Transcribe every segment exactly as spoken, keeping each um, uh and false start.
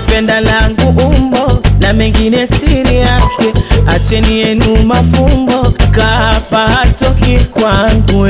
Napenda langu umbo na mengine siri yake, acheni yenu mafumbo, kapa hatoki kwangu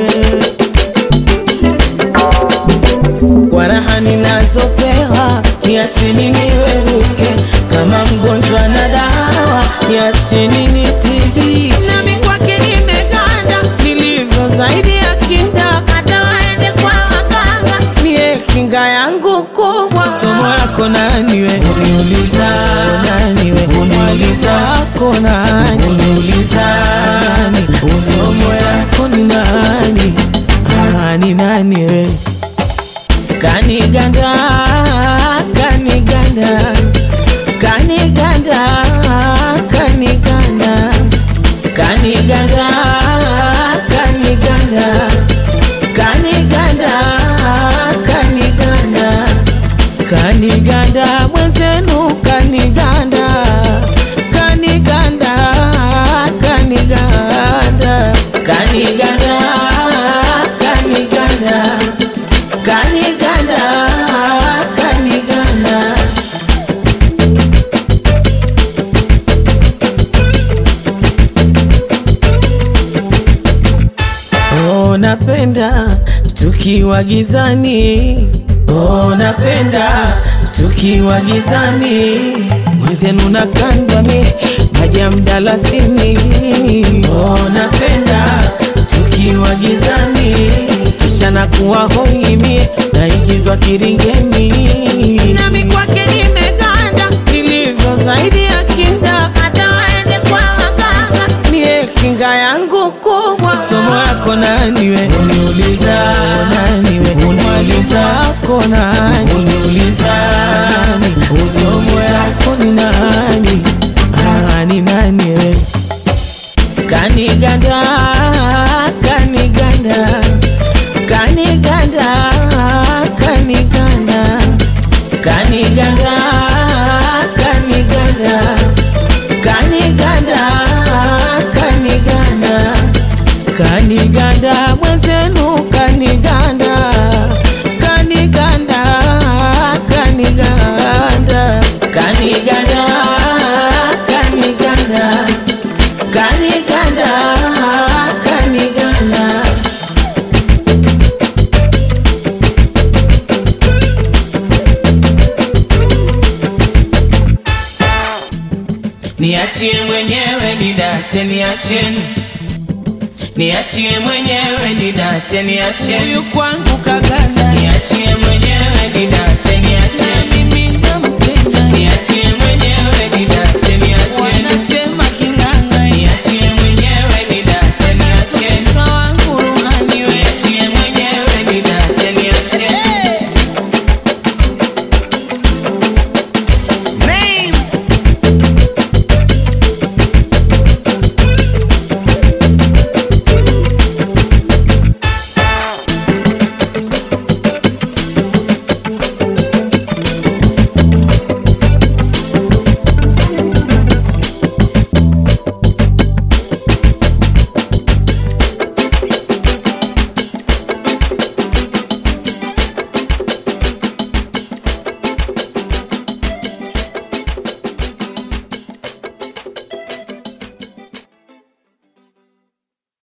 kwa raha ninazopewa, niacheni niweruke kama mgonjwa na dawa, niacheni nitibi. Nami kwake nimeganda, nilivyo zaidi ya kinga, hata waende kwa waganga, niye kinga yangu kubwa. Somo yako nani we? Uniuliza nani we? Uniuliza yako nani? Uniuliza nani? Somo yako ni nani? Ah, ni nani we? Kaniganda, kaniganda, kaniganda, kaniganda, kaniganda, kaniganda, kaniganda, kaniganda, kaniganda, mwenzenu kaniganda, kaniganda, kaniganda, kaniganda, kaniganda, kaniganda, kaniganda. Oh, napenda tukiwa gizani, oh, napenda tukiwa gizani, mwenzenu nakandwa mi maji ya mdalasini. Oh, napenda tukiwa gizani, kisha nakuwa hoi mie naingizwa kiringeni. Nami kwake nimeganda, nilivyo zaidi ya kinga, hata waende kwa waganga, niye kinga yangu kubwa. Somo yako nani we? Uniuliza nani we? Uniuliza yako nani? Uniuliza nani? Somo yako ni nani? Ah, ni nani we? Kaniganda, kaniganda, kaniganda, kaniganda, kaniganda, kaniganda, kaniganda, kaniganda, kaniganda, mwenzenu kaniganda, kaniganda, kaniganda, kaniganda, kaniganda, kaniganda, kaniganda. Niachie mwenyewe nidate, niacheni, niachie mwenyewe nidate, niacheni, huyu kwangu kaganda. Niachie mwenyewe nidate, niacheni,